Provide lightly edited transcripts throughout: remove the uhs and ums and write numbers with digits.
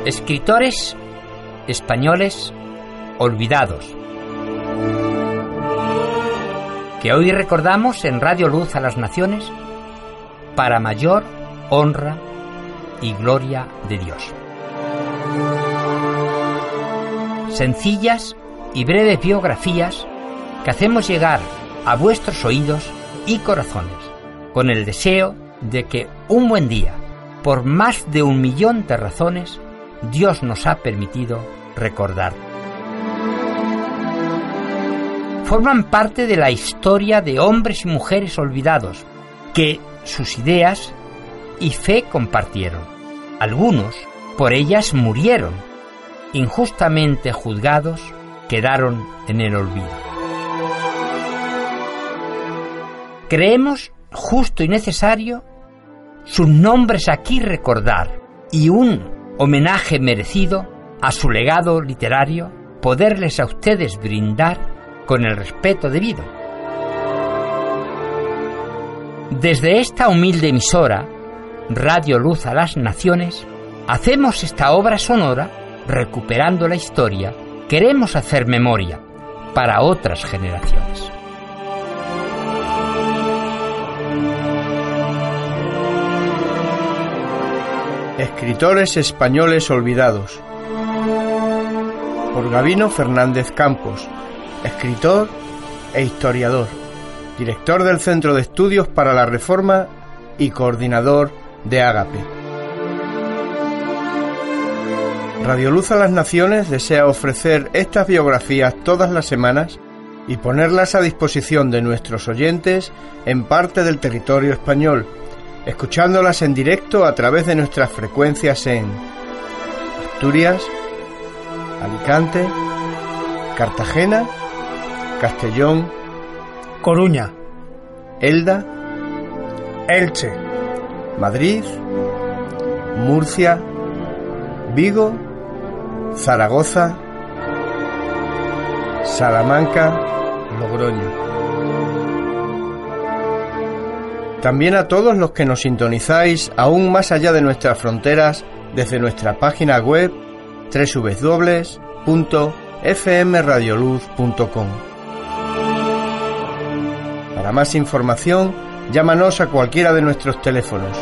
Escritores españoles olvidados, que hoy recordamos en Radio Luz a las Naciones para mayor honra y gloria de Dios. Sencillas y breves biografías que hacemos llegar a vuestros oídos y corazones, con el deseo de que un buen día, por más de 1 millón de razones, Dios nos ha permitido recordar. Forman parte de la historia de hombres y mujeres olvidados que sus ideas y fe compartieron. Algunos por ellas murieron, injustamente juzgados, quedaron en el olvido. Creemos justo y necesario sus nombres aquí recordar y un homenaje merecido a su legado literario poderles a ustedes brindar con el respeto debido. Desde esta humilde emisora, Radio Luz a las Naciones, hacemos esta obra sonora recuperando la historia. Queremos hacer memoria para otras generaciones. Escritores españoles olvidados, por Gabino Fernández Campos, escritor e historiador, director del Centro de Estudios para la Reforma y coordinador de Ágape. Radio Luz a las Naciones desea ofrecer estas biografías todas las semanas y ponerlas a disposición de nuestros oyentes en parte del territorio español, escuchándolas en directo a través de nuestras frecuencias en Asturias, Alicante, Cartagena, Castellón, Coruña, Elda, Elche, Madrid, Murcia, Vigo, Zaragoza, Salamanca, Logroño. También a todos los que nos sintonizáis aún más allá de nuestras fronteras desde nuestra página web www.fmradioluz.com. Para más información, llámanos a cualquiera de nuestros teléfonos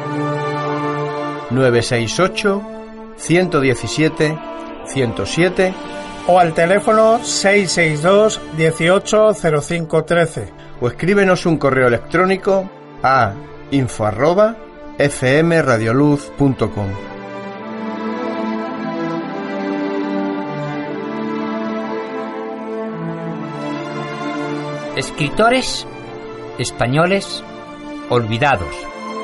968 117 107 o al teléfono 662 180513 o escríbenos un correo electrónico a info@fmradioluz.com. Escritores españoles olvidados.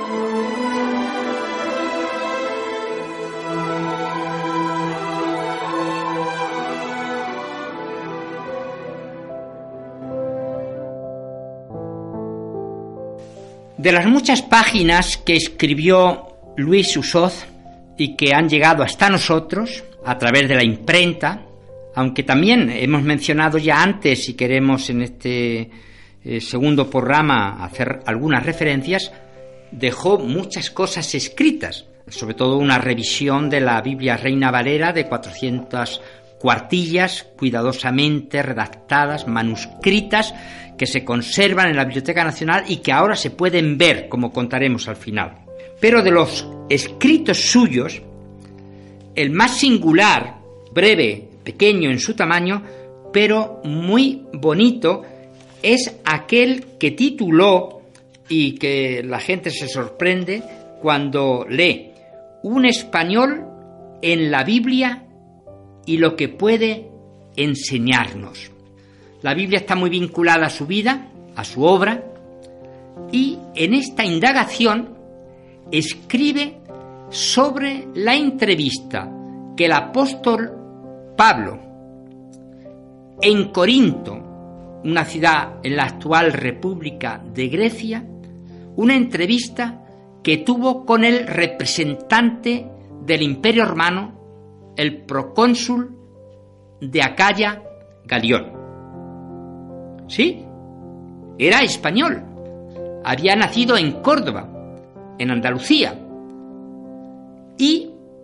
De las muchas páginas que escribió Luis Usoz y que han llegado hasta nosotros a través de la imprenta, aunque también hemos mencionado ya antes y queremos en este segundo programa hacer algunas referencias, dejó muchas cosas escritas, sobre todo una revisión de la Biblia Reina Valera de 400 cuartillas cuidadosamente redactadas, manuscritas, que se conservan en la Biblioteca Nacional y que ahora se pueden ver, como contaremos al final. Pero de los escritos suyos, el más singular, breve, pequeño en su tamaño, pero muy bonito, es aquel que tituló, y que la gente se sorprende cuando lee, Un español en la Biblia y lo que puede enseñarnos. La Biblia está muy vinculada a su vida, a su obra, y en esta indagación escribe sobre la entrevista que el apóstol Pablo en Corinto, una ciudad en la actual República de Grecia, una entrevista que tuvo con el representante del Imperio Romano, el procónsul de Acaya, Galión. Sí, era español, había nacido en Córdoba, en Andalucía, y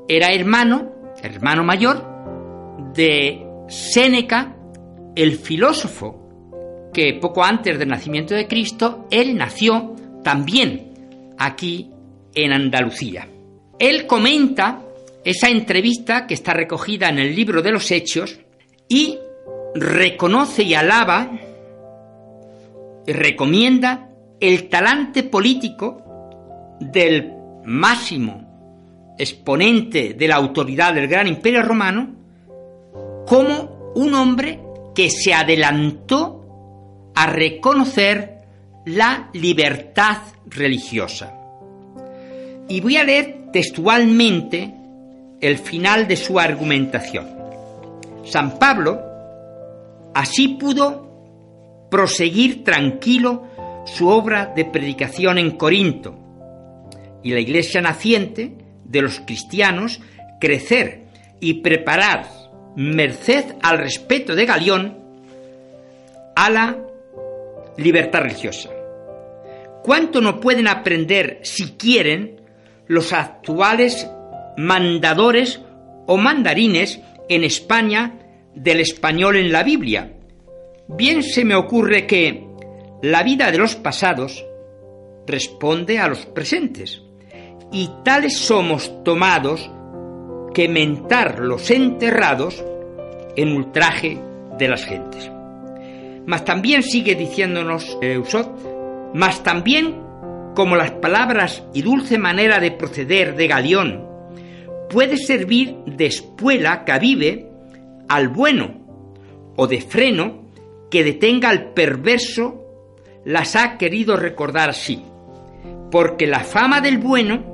era hermano mayor de Séneca, el filósofo, que poco antes del nacimiento de Cristo, él nació también aquí en Andalucía. Él comenta esa entrevista que está recogida en el libro de los Hechos y reconoce y alaba y recomienda el talante político del máximo exponente de la autoridad del gran Imperio Romano como un hombre que se adelantó a reconocer la libertad religiosa. Y voy a leer textualmente el final de su argumentación. San Pablo así pudo proseguir tranquilo su obra de predicación en Corinto y la iglesia naciente de los cristianos crecer y preparar, merced al respeto de Galión, a la libertad religiosa. ¿Cuánto no pueden aprender, si quieren, los actuales mandadores o mandarines en España del español en la Biblia? Bien se me ocurre que la vida de los pasados responde a los presentes, y tales somos tomados que mentar los enterrados en ultraje de las gentes. Mas también sigue diciéndonos Eusot, mas también como las palabras y dulce manera de proceder de Galión puede servir de espuela que avive al bueno o de freno que detenga al perverso, las ha querido recordar así, porque la fama del bueno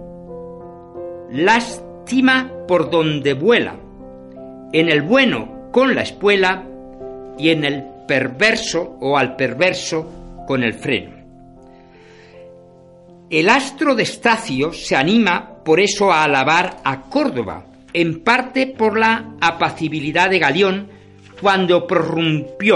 lastima por donde vuela, en el bueno con la espuela y en el perverso o al perverso con el freno. El astro de Estacio se anima por eso a alabar a Córdoba, en parte por la apacibilidad de Galión cuando prorrumpió,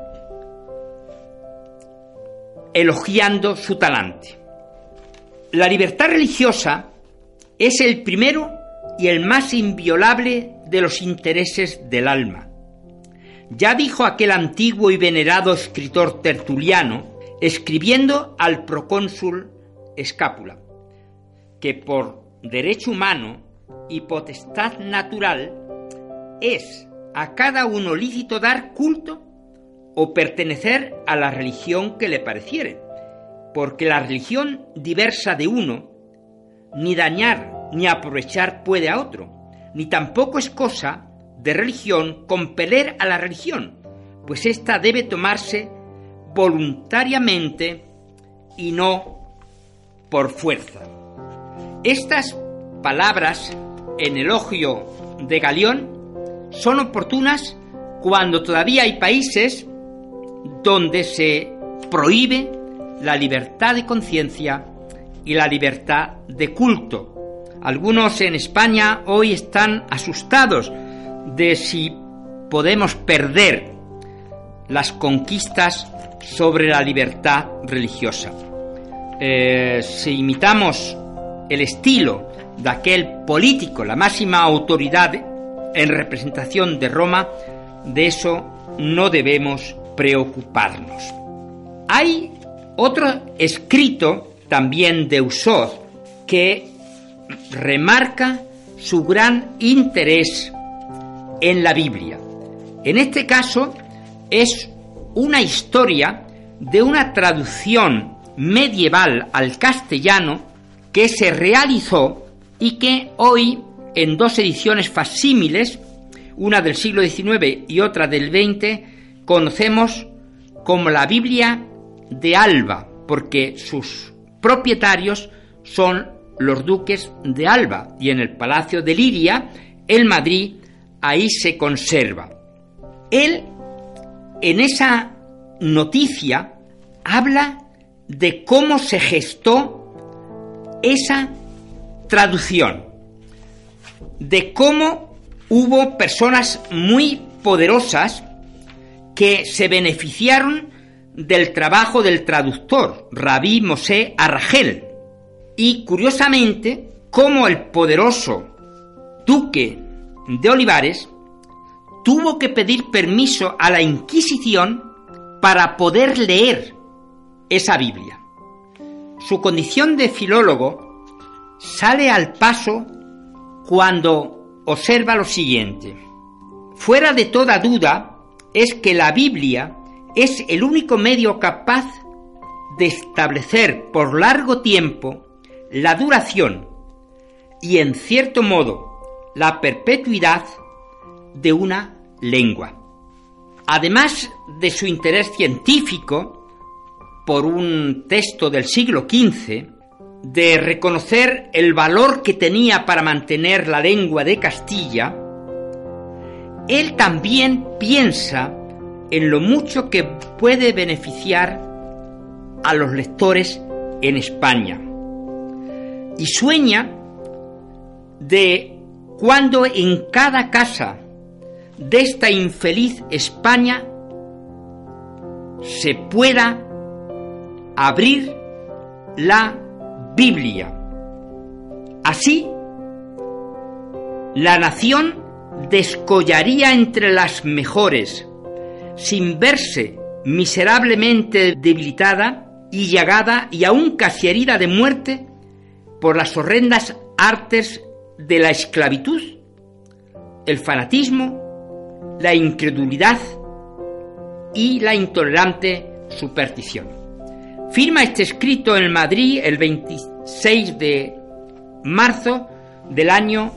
elogiando su talante. La libertad religiosa es el primero y el más inviolable de los intereses del alma. Ya dijo aquel antiguo y venerado escritor Tertuliano, escribiendo al procónsul Escápula, que por derecho humano y potestad natural es a cada uno lícito dar culto o pertenecer a la religión que le pareciere, porque la religión diversa de uno ni dañar ni aprovechar puede a otro, ni tampoco es cosa de religión compeler a la religión, pues ésta debe tomarse voluntariamente y no por fuerza. Estas palabras en elogio de Galión son oportunas cuando todavía hay países donde se prohíbe la libertad de conciencia y la libertad de culto. Algunos en España hoy están asustados de si podemos perder las conquistas sobre la libertad religiosa. Si imitamos el estilo de aquel político, la máxima autoridad en representación de Roma, de eso no debemos preocuparnos. Hay otro escrito también de Eusot que remarca su gran interés en la Biblia. En este caso es una historia de una traducción medieval al castellano que se realizó y que hoy en dos ediciones facsímiles, una del siglo XIX y otra del XX, conocemos como la Biblia de Alba, porque sus propietarios son los duques de Alba, y en el Palacio de Liria, en Madrid, ahí se conserva. Él, en esa noticia, habla de cómo se gestó esa traducción, de cómo hubo personas muy poderosas que se beneficiaron del trabajo del traductor, Rabí Mosé Arragel, y curiosamente, cómo el poderoso duque de Olivares, tuvo que pedir permiso a la Inquisición para poder leer esa Biblia. Su condición de filólogo sale al paso cuando observa lo siguiente: fuera de toda duda es que la Biblia es el único medio capaz de establecer por largo tiempo la duración y, en cierto modo, la perpetuidad de una lengua. Además de su interés científico por un texto del siglo XV, de reconocer el valor que tenía para mantener la lengua de Castilla, él también piensa en lo mucho que puede beneficiar a los lectores en España, y sueña de cuando en cada casa de esta infeliz España se pueda abrir la Biblia. Así, la nación descollaría entre las mejores, sin verse miserablemente debilitada y llagada y aún casi herida de muerte por las horrendas artes de la esclavitud, el fanatismo, la incredulidad y la intolerante superstición. Firma este escrito en Madrid el 26 de marzo del año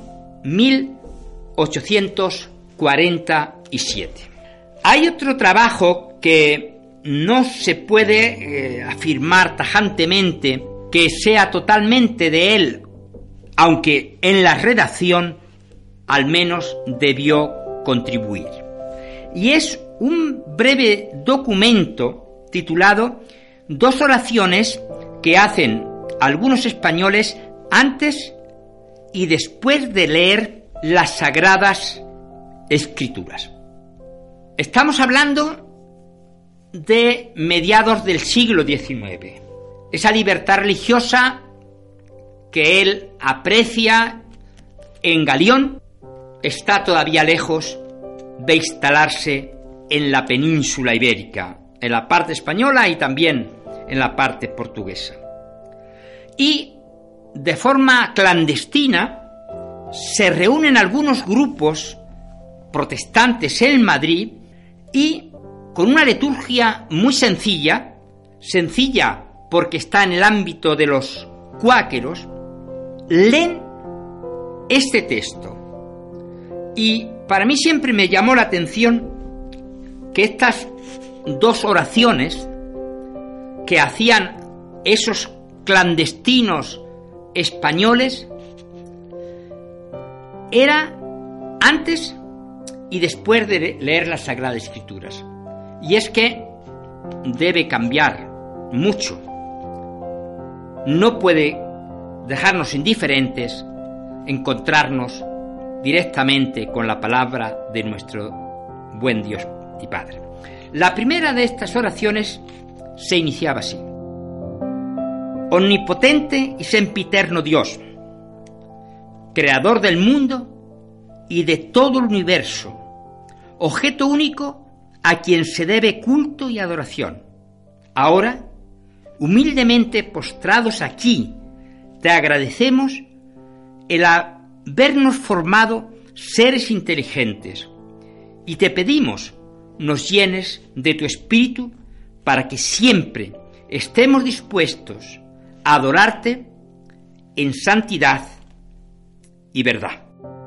1847. Hay otro trabajo que no se puede afirmar tajantemente que sea totalmente de él, aunque en la redacción al menos debió contribuir. Y es un breve documento titulado Dos oraciones que hacen algunos españoles antes y después de leer las Sagradas Escrituras. Estamos hablando de mediados del siglo XIX. Esa libertad religiosa que él aprecia en Galión está todavía lejos de instalarse en la península ibérica, en la parte española y también en la parte portuguesa. Y de forma clandestina se reúnen algunos grupos protestantes en Madrid y con una liturgia muy sencilla porque está en el ámbito de los cuáqueros, leen este texto. Y para mí siempre me llamó la atención que estas dos oraciones que hacían esos clandestinos españoles era antes y después de leer las Sagradas Escrituras. Y es que debe cambiar mucho. No puede dejarnos indiferentes encontrarnos directamente con la palabra de nuestro buen Dios y Padre. La primera de estas oraciones se iniciaba así: Omnipotente y sempiterno Dios, creador del mundo y de todo el universo, objeto único a quien se debe culto y adoración. Ahora, humildemente postrados aquí, te agradecemos el habernos formado seres inteligentes y te pedimos nos llenes de tu espíritu para que siempre estemos dispuestos a adorarte en santidad y verdad.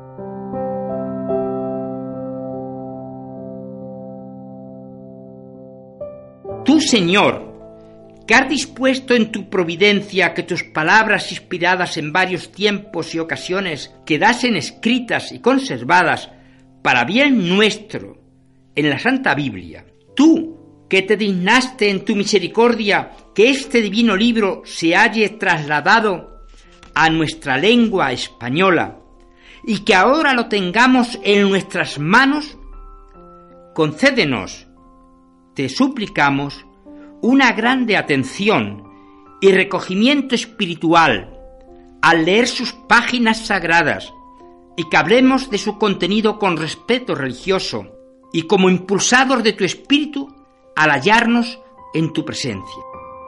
Tú, Señor, que has dispuesto en tu providencia que tus palabras inspiradas en varios tiempos y ocasiones quedasen escritas y conservadas para bien nuestro en la Santa Biblia, tú que te dignaste en tu misericordia que este divino libro se halle trasladado a nuestra lengua española y que ahora lo tengamos en nuestras manos, concédenos, te suplicamos, una grande atención y recogimiento espiritual al leer sus páginas sagradas y que hablemos de su contenido con respeto religioso y como impulsados de tu espíritu al hallarnos en tu presencia.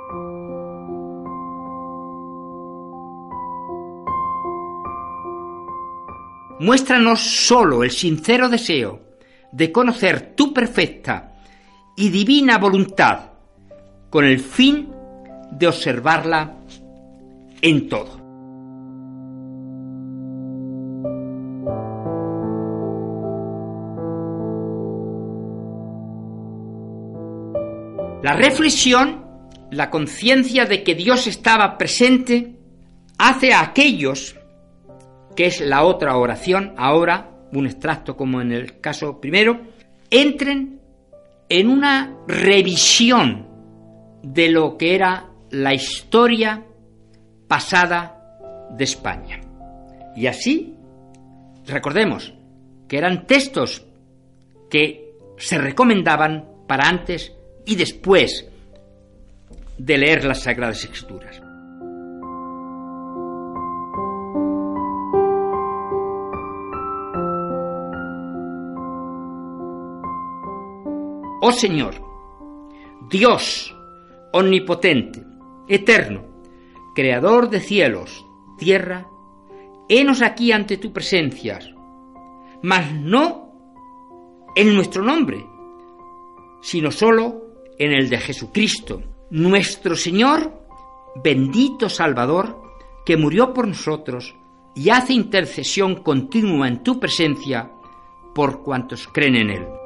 Muéstranos solo el sincero deseo de conocer tu perfecta y divina voluntad con el fin de observarla en todo. La reflexión, la conciencia de que Dios estaba presente, hace a aquellos, que es la otra oración, ahora un extracto como en el caso primero, entren en una revisión de lo que era la historia pasada de España. Y así, recordemos que eran textos que se recomendaban para antes y después de leer las Sagradas Escrituras. Oh Señor, Dios omnipotente, eterno, creador de cielos, tierra, henos aquí ante tu presencia, mas no en nuestro nombre, sino solo en el de Jesucristo, nuestro Señor, bendito Salvador, que murió por nosotros y hace intercesión continua en tu presencia por cuantos creen en él.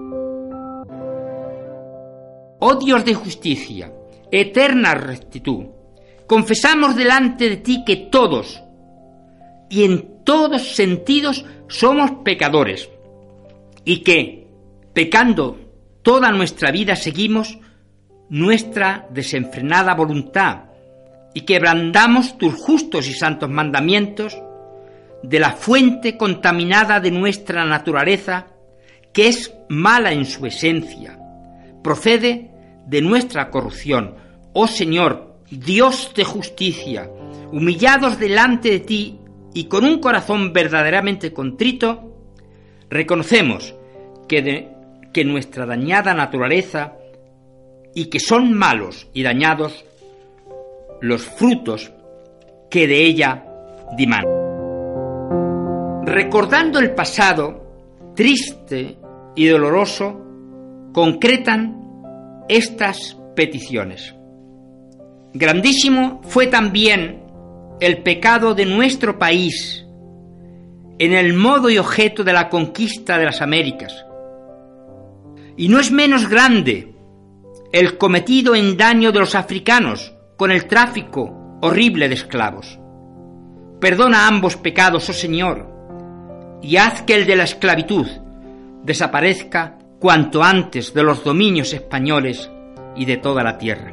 Oh Dios de justicia, eterna rectitud, confesamos delante de ti que todos y en todos sentidos somos pecadores y que, pecando toda nuestra vida, seguimos nuestra desenfrenada voluntad y quebrantamos tus justos y santos mandamientos de la fuente contaminada de nuestra naturaleza, que es mala en su esencia, procede de nuestra corrupción. Oh Señor, Dios de justicia, humillados delante de ti y con un corazón verdaderamente contrito, reconocemos que nuestra dañada naturaleza y que son malos y dañados los frutos que de ella dimanan. Recordando el pasado, triste y doloroso, concretan estas peticiones. Grandísimo fue también el pecado de nuestro país en el modo y objeto de la conquista de las Américas. Y no es menos grande el cometido en daño de los africanos con el tráfico horrible de esclavos. Perdona ambos pecados, oh Señor, y haz que el de la esclavitud desaparezca cuanto antes de los dominios españoles y de toda la tierra.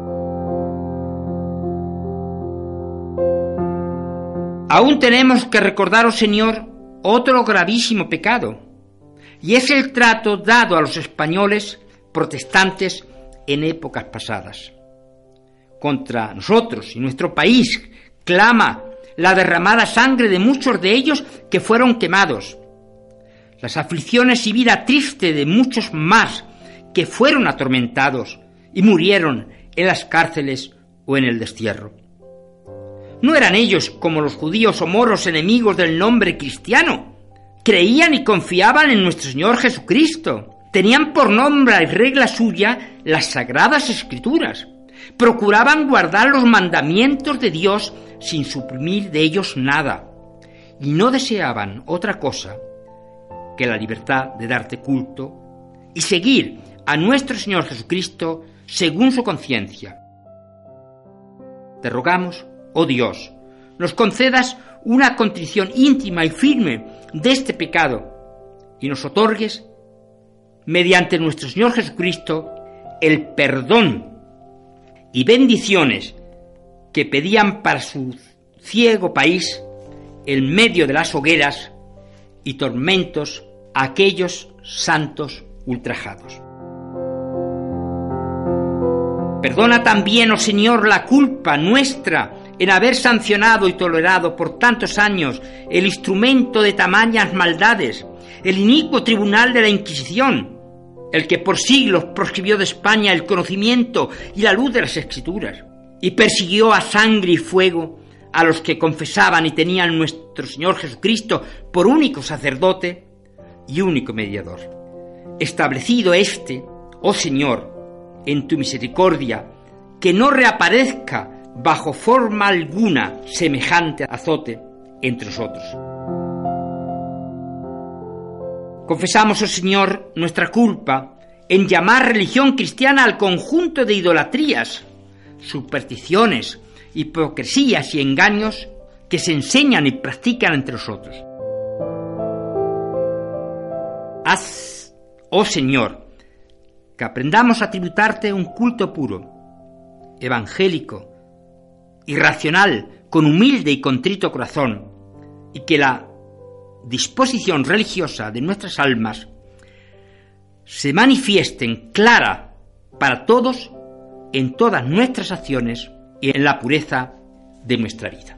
Aún tenemos que recordar, oh Señor, otro gravísimo pecado, y es el trato dado a los españoles protestantes en épocas pasadas. Contra nosotros y nuestro país clama la derramada sangre de muchos de ellos que fueron quemados, las aflicciones y vida triste de muchos más que fueron atormentados y murieron en las cárceles o en el destierro. No eran ellos, como los judíos o moros, enemigos del nombre cristiano. Creían y confiaban en nuestro Señor Jesucristo. Tenían por nombre y regla suya las Sagradas Escrituras. Procuraban guardar los mandamientos de Dios sin suprimir de ellos nada. Y no deseaban otra cosa que la libertad de darte culto y seguir a nuestro Señor Jesucristo según su conciencia. Te rogamos, oh Dios, nos concedas una contrición íntima y firme de este pecado y nos otorgues, mediante nuestro Señor Jesucristo, el perdón y bendiciones que pedían para su ciego país en medio de las hogueras y tormentos a aquellos santos ultrajados. Perdona también, oh Señor, la culpa nuestra en haber sancionado y tolerado por tantos años el instrumento de tamañas maldades, el inicuo tribunal de la Inquisición, el que por siglos proscribió de España el conocimiento y la luz de las Escrituras, y persiguió a sangre y fuego a los que confesaban y tenían a nuestro Señor Jesucristo por único sacerdote y único mediador. Establecido oh Señor, en tu misericordia, que no reaparezca bajo forma alguna semejante azote entre nosotros. Confesamos, oh Señor, nuestra culpa en llamar religión cristiana al conjunto de idolatrías, supersticiones, hipocresías y engaños que se enseñan y practican entre nosotros. Haz, oh Señor, que aprendamos a tributarte un culto puro, evangélico y racional, con humilde y contrito corazón, y que la disposición religiosa de nuestras almas se manifiesten clara para todos en todas nuestras acciones y en la pureza de nuestra vida.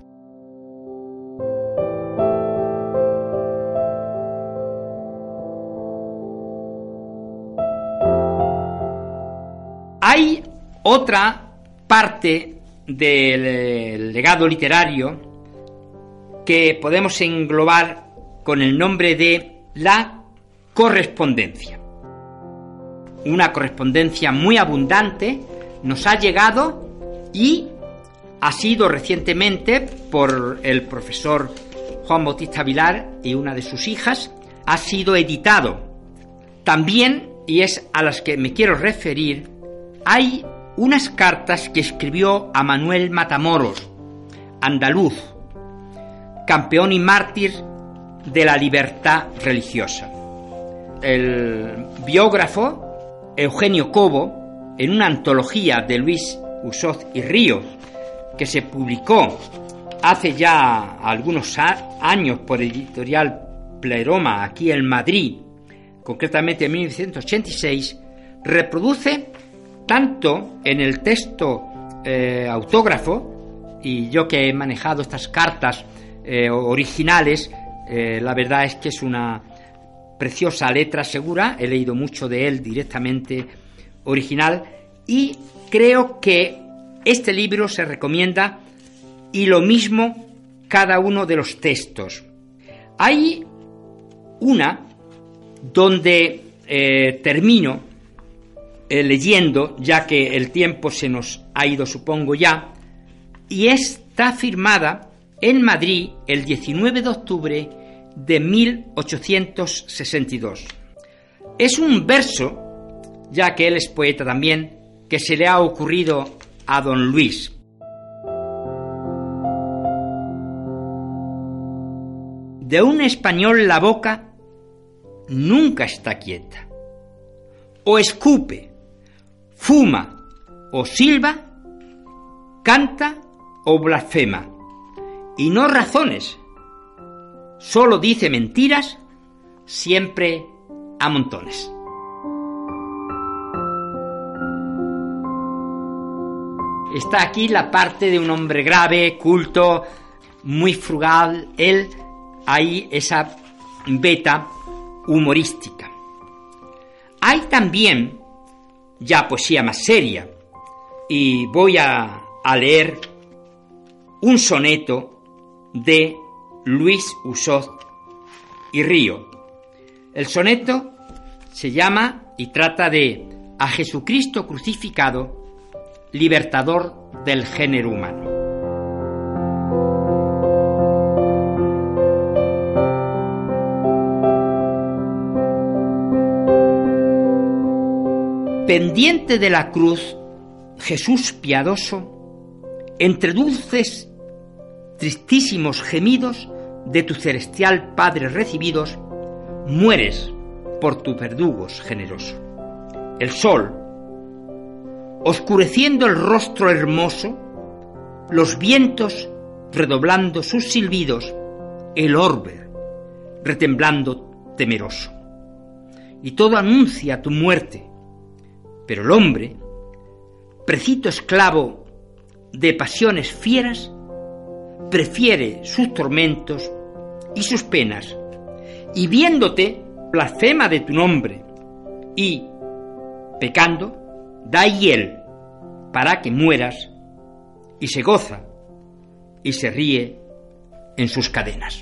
Hay otra parte del legado literario que podemos englobar con el nombre de la correspondencia. Una correspondencia muy abundante nos ha llegado y ha sido recientemente por el profesor Juan Bautista Vilar y una de sus hijas, ha sido editado. También, y es a las que me quiero referir, hay unas cartas que escribió a Manuel Matamoros, andaluz, campeón y mártir de la libertad religiosa. El biógrafo Eugenio Cobo, en una antología de Luis Usoz y Río, que se publicó hace ya algunos años por editorial Pleroma aquí en Madrid, concretamente en 1986, reproduce tanto en el texto autógrafo, y yo que he manejado estas cartas originales, la verdad es que es una preciosa letra segura, he leído mucho de él directamente original, y creo que este libro se recomienda, y lo mismo cada uno de los textos. Hay una donde termino leyendo, ya que el tiempo se nos ha ido, supongo ya, y está firmada en Madrid el 19 de octubre de 1862. Es un verso, ya que él es poeta también, que se le ha ocurrido a don Luis. De un español la boca nunca está quieta. O escupe, fuma o silba, canta o blasfema. Y no razones, solo dice mentiras, siempre a montones. Está aquí la parte de un hombre grave, culto, muy frugal. Él, hay esa beta humorística. Hay también ya poesía más seria, y voy a leer un soneto de Luis Usoz y Río. El soneto se llama y trata de A Jesucristo crucificado, libertador del género humano. Pendiente de la cruz, Jesús piadoso, entre dulces, tristísimos gemidos de tu celestial Padre recibidos, mueres por tus verdugos generoso. El sol, oscureciendo el rostro hermoso, los vientos redoblando sus silbidos, el orbe retemblando temeroso. Y todo anuncia tu muerte, pero el hombre, precito esclavo de pasiones fieras, prefiere sus tormentos y sus penas, y viéndote blasfema de tu nombre, y, pecando, da hiel para que mueras, y se goza y se ríe en sus cadenas.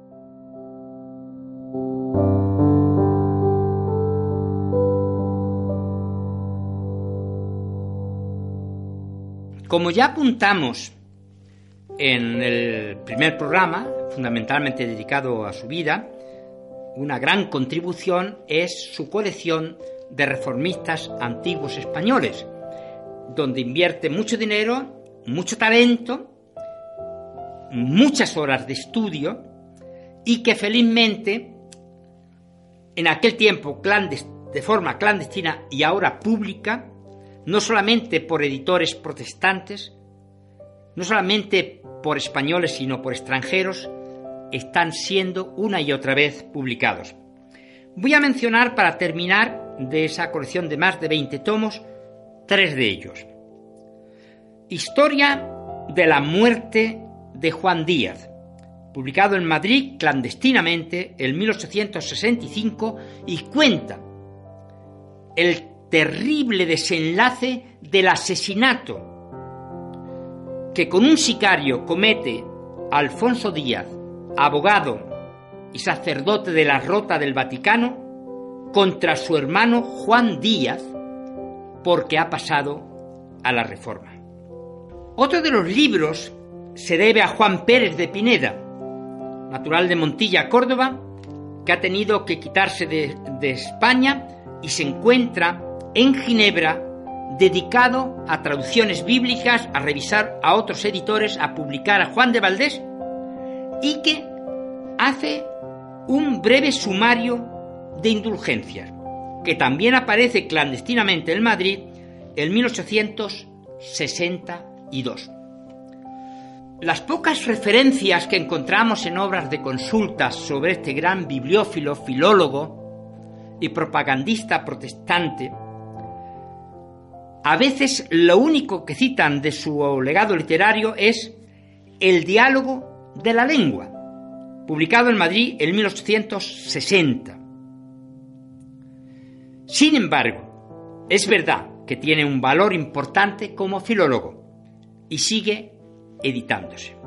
Como ya apuntamos en el primer programa, fundamentalmente dedicado a su vida, una gran contribución es su colección de reformistas antiguos españoles, donde invierte mucho dinero, mucho talento, muchas horas de estudio, y que felizmente en aquel tiempo de forma clandestina y ahora pública, no solamente por editores protestantes, no solamente por españoles, sino por extranjeros, están siendo una y otra vez publicados. Voy a mencionar, para terminar, de esa colección de más de 20 tomos, 3 de ellos. Historia de la muerte de Juan Díaz, publicado en Madrid clandestinamente en 1865, y cuenta el terrible desenlace del asesinato que con un sicario comete Alfonso Díaz, abogado y sacerdote de la Rota del Vaticano, contra su hermano Juan Díaz, porque ha pasado a la Reforma. Otro de los libros se debe a Juan Pérez de Pineda, natural de Montilla, Córdoba, que ha tenido que quitarse de España y se encuentra en Ginebra, dedicado a traducciones bíblicas, a revisar a otros editores, a publicar a Juan de Valdés, y que hace un breve sumario de indulgencias, que también aparece clandestinamente en Madrid en 1862. Las pocas referencias que encontramos en obras de consultas sobre este gran bibliófilo, filólogo y propagandista protestante, a veces lo único que citan de su legado literario es El diálogo de la lengua, publicado en Madrid en 1860. Sin embargo, es verdad que tiene un valor importante como filólogo y sigue editándose.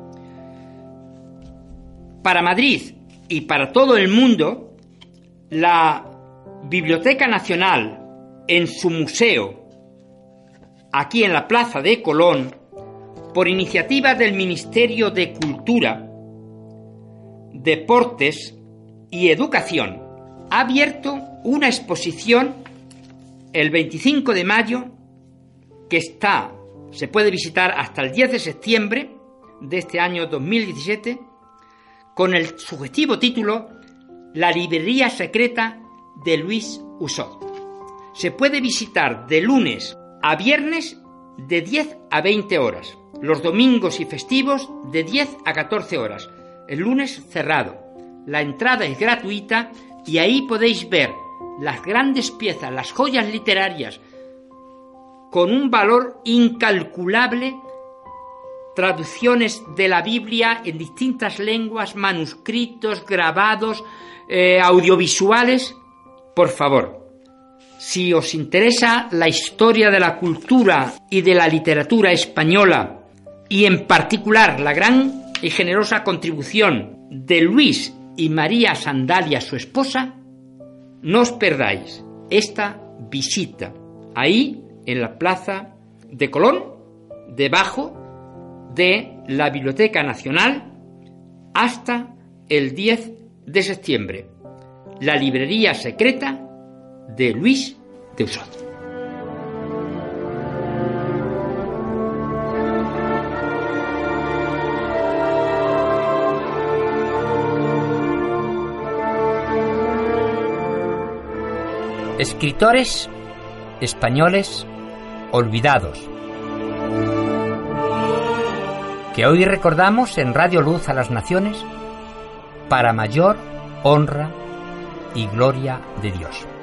Para Madrid y para todo el mundo, la Biblioteca Nacional, en su museo, aquí en la Plaza de Colón, por iniciativa del Ministerio de Cultura, Deportes y Educación, ha abierto una exposición el 25 de mayo que se puede visitar hasta el 10 de septiembre de este año 2017, con el sugestivo título La librería secreta de Luis Usot. Se puede visitar de lunes a viernes de 10 a 20 horas, los domingos y festivos de 10 a 14 horas, el lunes cerrado. La entrada es gratuita y ahí podéis ver las grandes piezas, las joyas literarias, con un valor incalculable, traducciones de la Biblia en distintas lenguas, manuscritos, grabados, audiovisuales. Por favor, si os interesa la historia de la cultura y de la literatura española, y en particular la gran y generosa contribución de Luis y María Sandalia, su esposa, no os perdáis esta visita ahí en la Plaza de Colón, debajo de la Biblioteca Nacional, hasta el 10 de septiembre. La librería secreta de Luis de Usot. Escritores españoles olvidados, que hoy recordamos en Radio Luz a las Naciones para mayor honra y gloria de Dios.